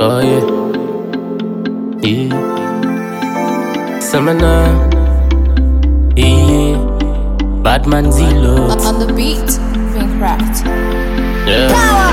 Oh yeah, yeah. Summoner, yeah. Batman Zelo. On the beat, Minecraft. Yeah.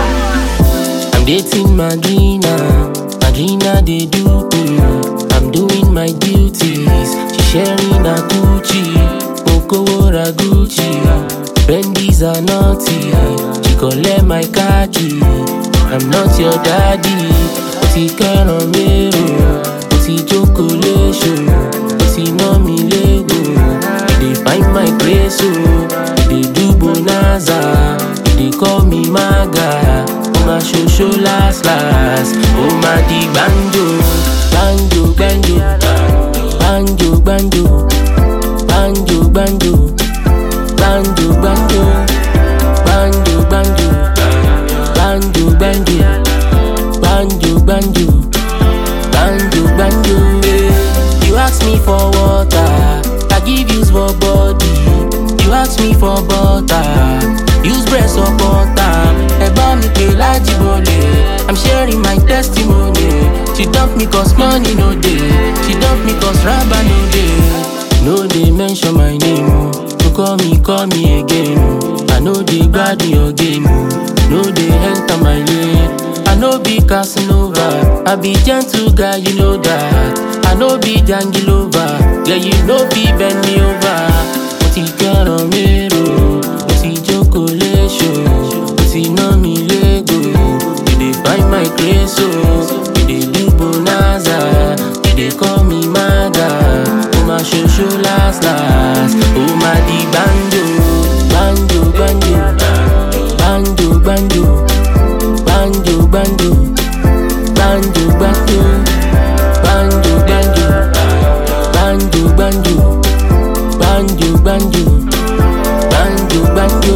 I'm dating Madrina. Madrina, they do me. I'm doing my duties. She sharing a Gucci. Okowora Gucci. Bendies are naughty. She collect my khaki. I'm not your daddy. Oti kẹran mero. Oti chocolate show. Oti know me lego. They find my grace, they do bonanza. They call me maga. Oh my show last. Oh my di banjo. Banjo, banjo. Banjo, banjo. Banjo, banjo. Banjo, banjo. Banjo, banjo. Banjo, banjo. Banjo, banjo. Banjo, banjo. You ask me for water, I give you for body. You ask me for butter, use breast or butter. Eba mi pe laji bole, I'm sharing my testimony. She dump me cause money no dey. She dump me cause rubber no dey. No dey mention my name, you call me again. I know they bad your game, no dey enter my lane. I know be Casanova, I be gentle guy, you know that. I know be Jangilova, yeah you know be bend me over. Oti kẹran mero, oti chocolate show, oti know me lego. You dey find my grace, you dey do bonanza, you dey call me maga. Oh my show last. Oh my di banjo, banjo, banjo, banjo, banjo, banjo, banjo, banjo, banjo. Banjo, banjo, banjo, banjo, banjo, banjo, banjo, banjo.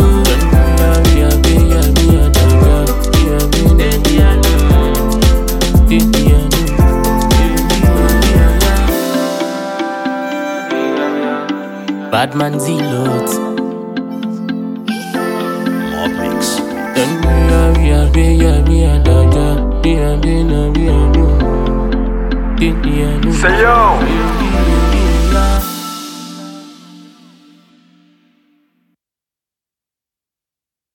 Batman Zelo. Mix. Say Say yo.